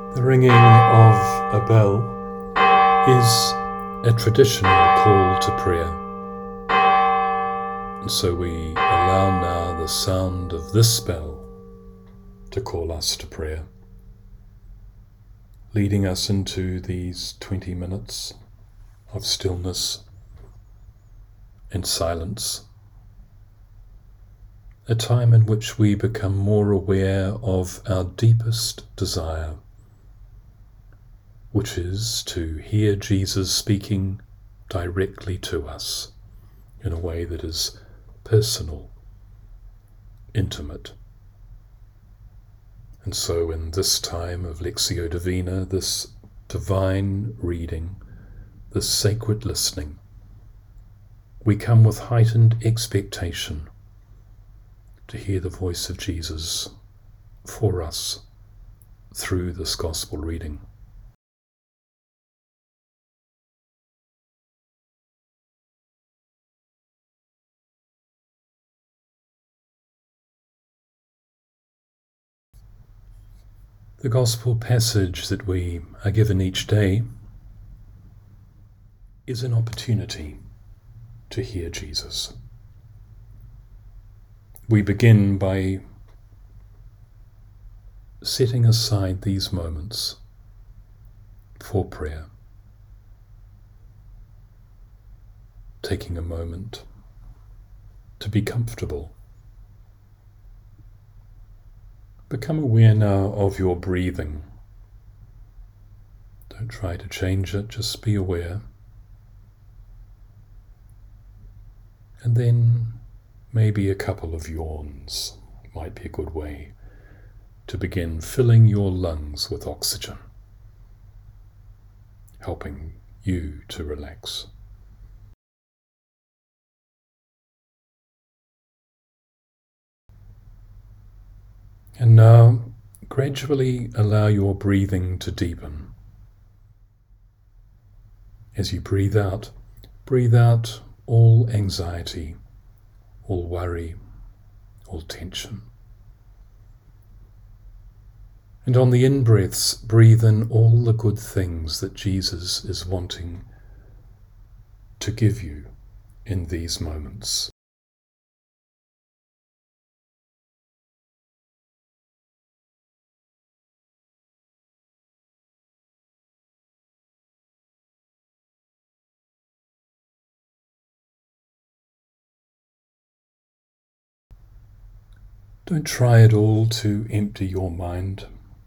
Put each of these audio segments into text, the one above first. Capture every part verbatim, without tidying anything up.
The ringing of a bell is a traditional call to prayer. And so we allow now the sound of this bell to call us to prayer, leading us into these twenty minutes of stillness and silence, a time in which we become more aware of our deepest desire, which is to hear Jesus speaking directly to us in a way that is personal, intimate. And so in this time of Lectio Divina, this divine reading, this sacred listening, we come with heightened expectation to hear the voice of Jesus for us through this gospel reading. The gospel passage that we are given each day is an opportunity to hear Jesus. We begin by setting aside these moments for prayer, taking a moment to be comfortable. Become aware now of your breathing. Don't try to change it, just be aware. And then maybe a couple of yawns might be a good way to begin filling your lungs with oxygen, helping you to relax. And now, gradually allow your breathing to deepen. As you breathe out, breathe out all anxiety, all worry, all tension. And on the in-breaths, breathe in all the good things that Jesus is wanting to give you in these moments. Don't try at all to empty your mind.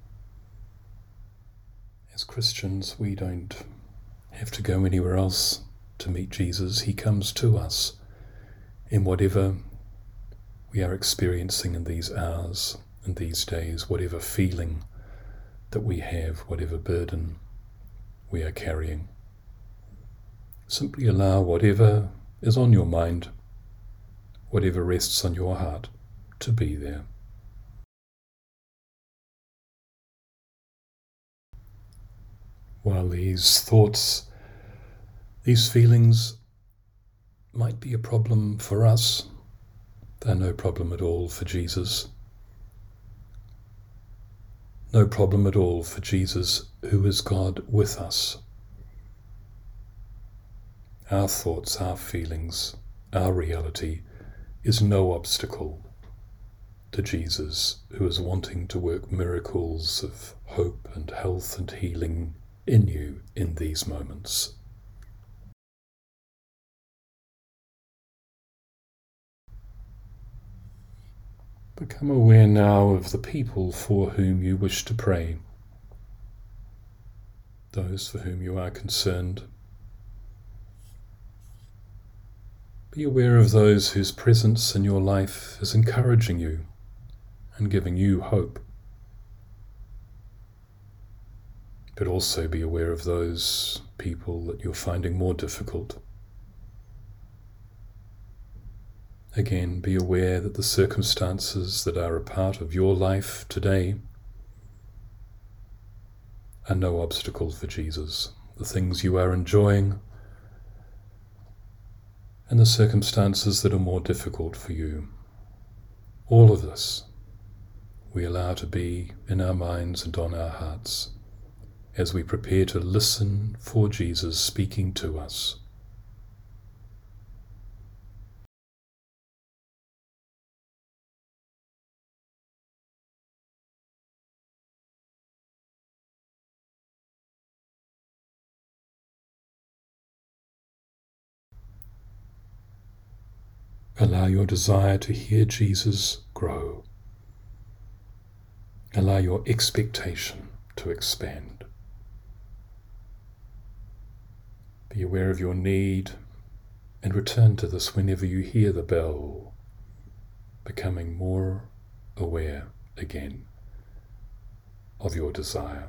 As Christians, we don't have to go anywhere else to meet Jesus. He comes to us in whatever we are experiencing in these hours and these days, whatever feeling that we have, whatever burden we are carrying. Simply allow whatever is on your mind, whatever rests on your heart, to be there. While these thoughts, these feelings might be a problem for us, they're no problem at all for Jesus. No problem at all for Jesus, who is God with us. Our thoughts, our feelings, our reality is no obstacle to Jesus, who is wanting to work miracles of hope and health and healing in you in these moments. Become aware now of the people for whom you wish to pray, those for whom you are concerned. Be aware of those whose presence in your life is encouraging you and giving you hope. But also be aware of those people that you're finding more difficult. Again, be aware that the circumstances that are a part of your life today are no obstacle for Jesus. The things you are enjoying and the circumstances that are more difficult for you. All of this we allow to be in our minds and on our hearts as we prepare to listen for Jesus speaking to us. Allow your desire to hear Jesus grow. Allow your expectation to expand. Be aware of your need and return to this whenever you hear the bell, becoming more aware again of your desire.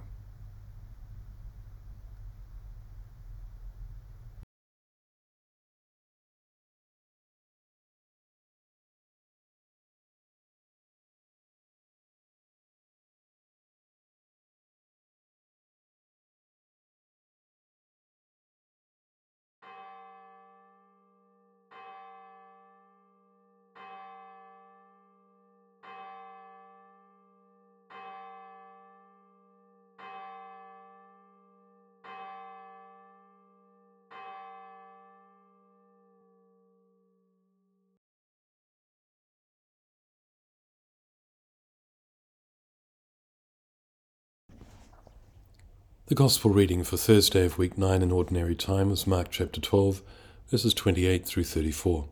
The Gospel reading for Thursday of week nine in Ordinary Time is Mark chapter twelve, verses twenty-eight through thirty-four.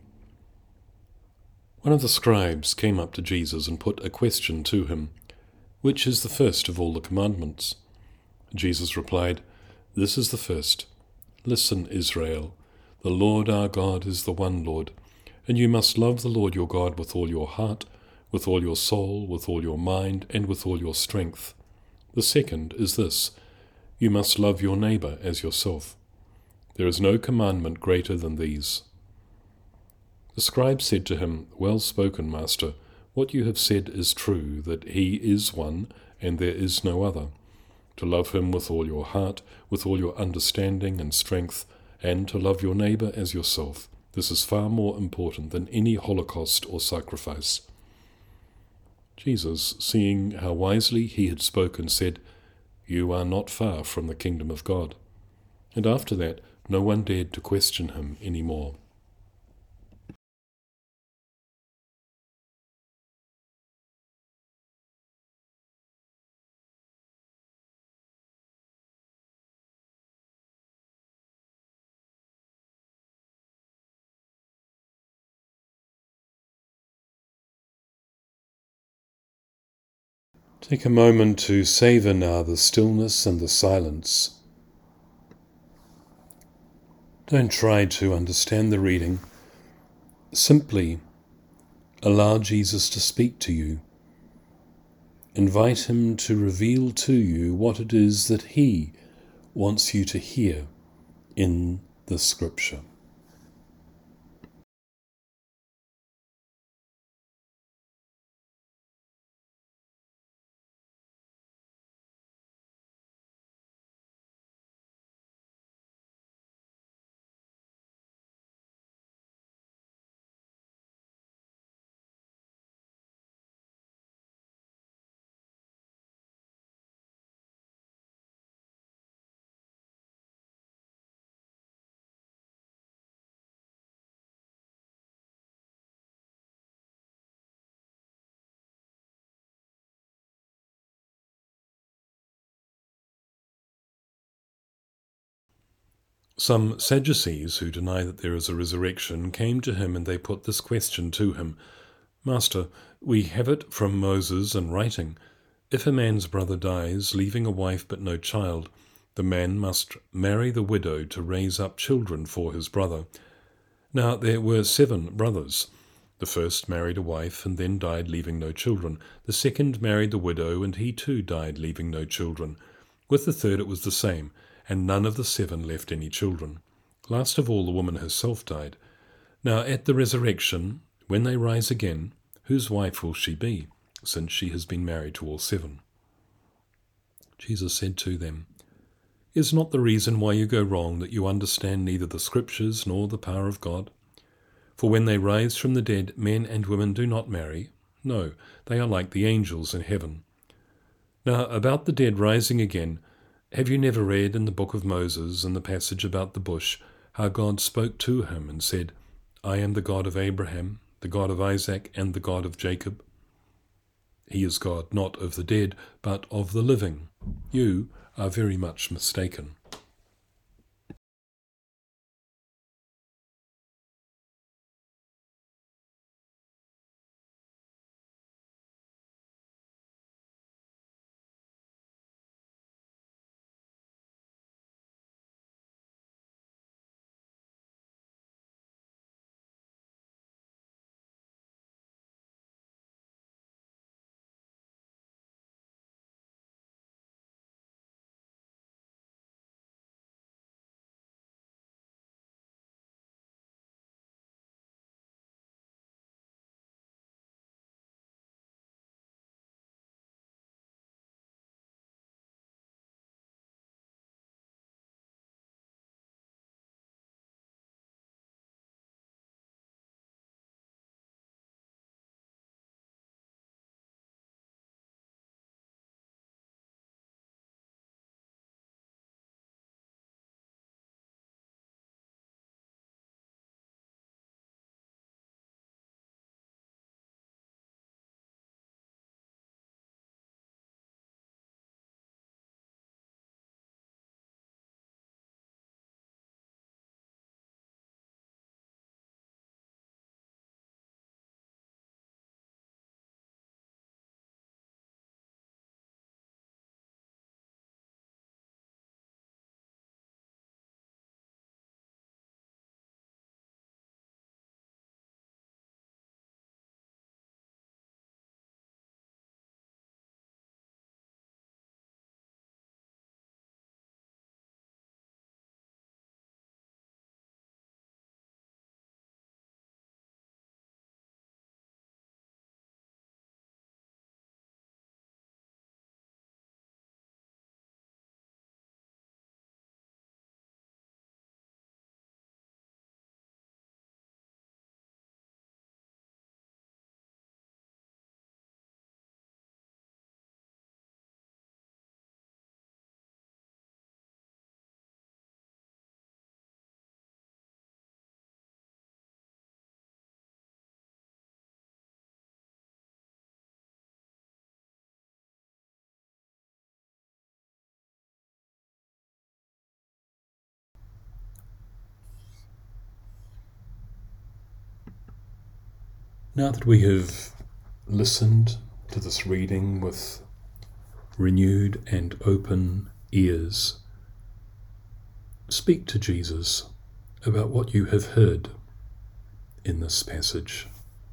One of the scribes came up to Jesus and put a question to him, "Which is the first of all the commandments?" Jesus replied, "This is the first. Listen, Israel, the Lord our God is the one Lord, and you must love the Lord your God with all your heart, with all your soul, with all your mind, and with all your strength. The second is this: you must love your neighbor as yourself. There is no commandment greater than these." The scribe said to him, "Well spoken, Master. What you have said is true, that he is one, and there is no other. To love him with all your heart, with all your understanding and strength, and to love your neighbor as yourself. This is far more important than any holocaust or sacrifice." Jesus, seeing how wisely he had spoken, said, "You are not far from the kingdom of God." And after that, no one dared to question him any more. Take a moment to savor now the stillness and the silence. Don't try to understand the reading. Simply allow Jesus to speak to you. Invite him to reveal to you what it is that he wants you to hear in the Scripture. Some Sadducees who deny that there is a resurrection came to him, and they put this question to him, "Master, we have it from Moses in writing. If a man's brother dies, leaving a wife but no child, the man must marry the widow to raise up children for his brother. Now there were seven brothers. The first married a wife and then died, leaving no children. The second married the widow, and he too died, leaving no children. With the third it was the same, and none of the seven left any children. Last of all, the woman herself died. Now at the resurrection, when they rise again, whose wife will she be, since she has been married to all seven?" Jesus said to them, "Is not the reason why you go wrong that you understand neither the Scriptures nor the power of God? For when they rise from the dead, men and women do not marry. No, they are like the angels in heaven. Now about the dead rising again, Have you never read in the book of Moses, in the passage about the bush, how God spoke to him and said, I am the God of Abraham, the God of Isaac, and the God of Jacob? He is God not of the dead, but of the living. You are very much mistaken. Now that we have listened to this reading with renewed and open ears, speak to Jesus about what you have heard in this passage.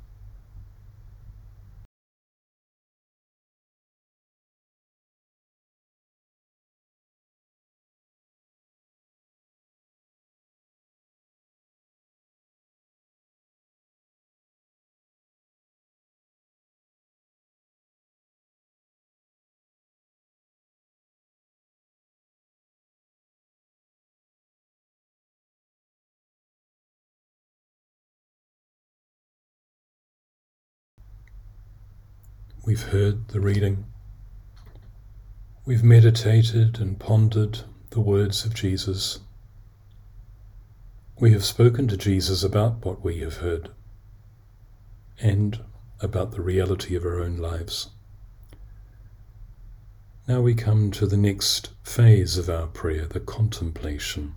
We've heard the reading. We've meditated and pondered the words of Jesus. We have spoken to Jesus about what we have heard and about the reality of our own lives. Now we come to the next phase of our prayer, the contemplation.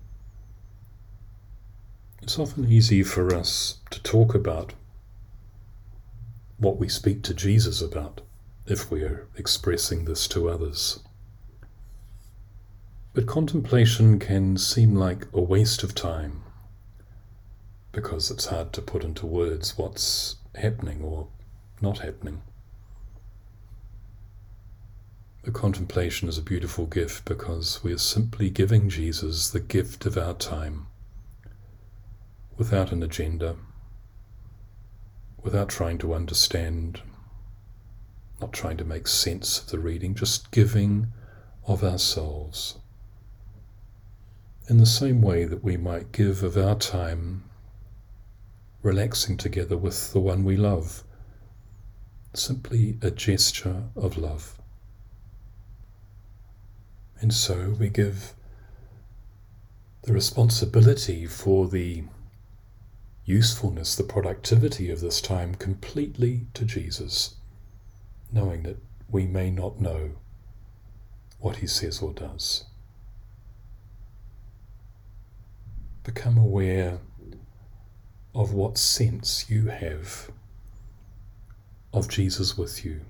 It's often easy for us to talk about what we speak to Jesus about if we're expressing this to others. But contemplation can seem like a waste of time because it's hard to put into words what's happening or not happening. The contemplation is a beautiful gift because we are simply giving Jesus the gift of our time without an agenda, without trying to understand, not trying to make sense of the reading, just giving of ourselves. In the same way that we might give of our time relaxing together with the one we love, simply a gesture of love. And so we give the responsibility for the usefulness, the productivity of this time completely to Jesus, knowing that we may not know what he says or does. Become aware of what sense you have of Jesus with you,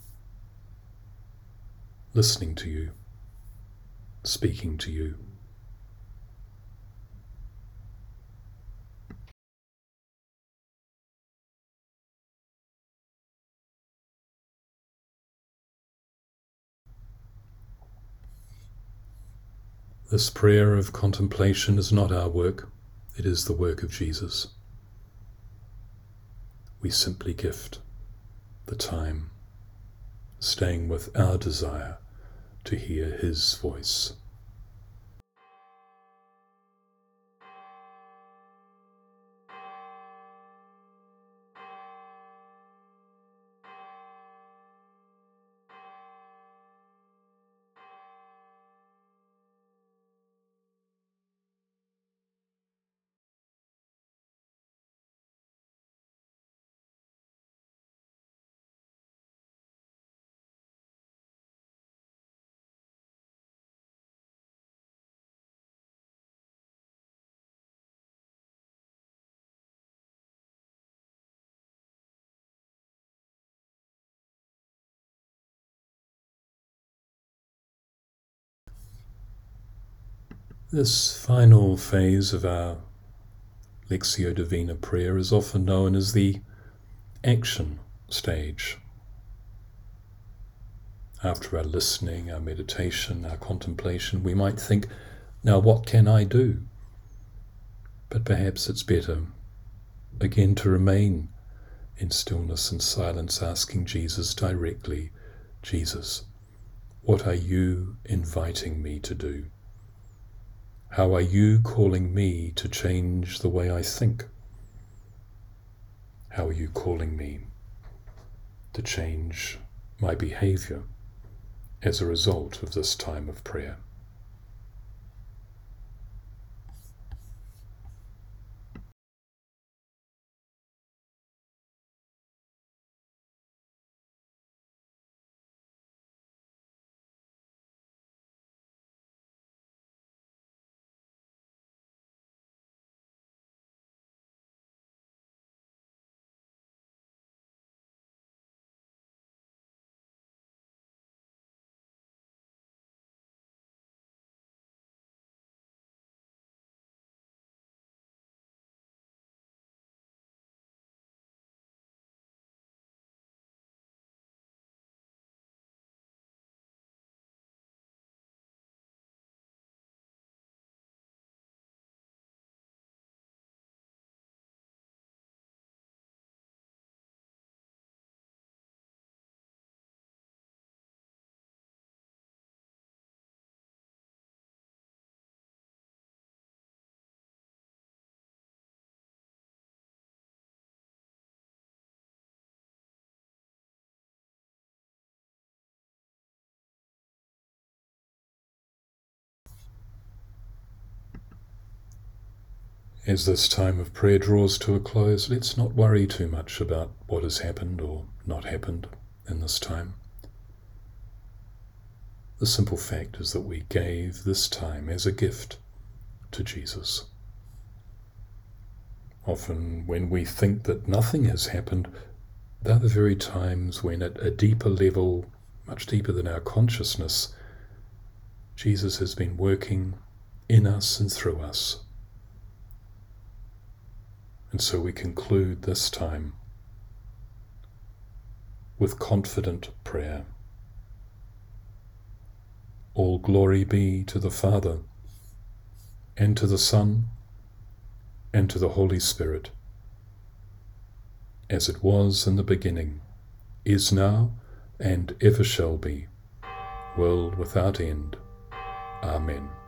listening to you, speaking to you. This prayer of contemplation is not our work, it is the work of Jesus. We simply gift the time, staying with our desire to hear his voice. This final phase of our Lectio Divina prayer is often known as the action stage. After our listening, our meditation, our contemplation, we might think, now what can I do? But perhaps it's better, again, to remain in stillness and silence, asking Jesus directly, Jesus, what are you inviting me to do? How are you calling me to change the way I think? How are you calling me to change my behavior as a result of this time of prayer? As this time of prayer draws to a close, let's not worry too much about what has happened or not happened in this time. The simple fact is that we gave this time as a gift to Jesus. Often when we think that nothing has happened, they're the very times when at a deeper level, much deeper than our consciousness, Jesus has been working in us and through us. And so we conclude this time with confident prayer. All glory be to the Father, and to the Son, and to the Holy Spirit, as it was in the beginning, is now, and ever shall be, world without end. Amen.